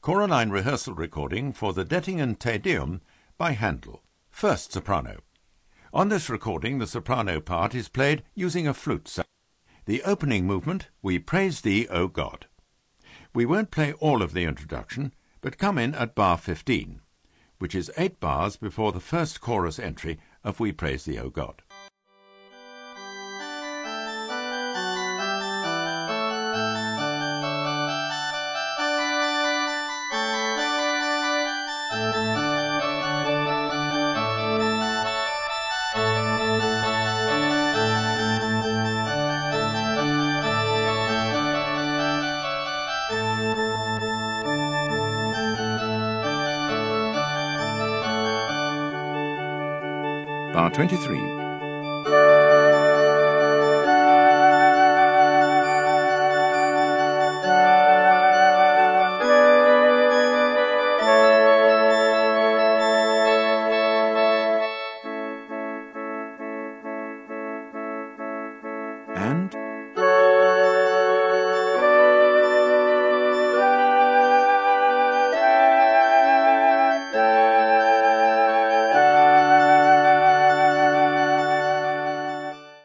Choraline rehearsal recording for the Dettingen Te Deum by Handel, first soprano. On this recording, the soprano part is played using a flute sound. The opening movement, We Praise Thee, O God. We won't play all of the introduction, but come in at bar 15, which is 8 bars before the first chorus entry of We Praise Thee, O God. Bar 23. And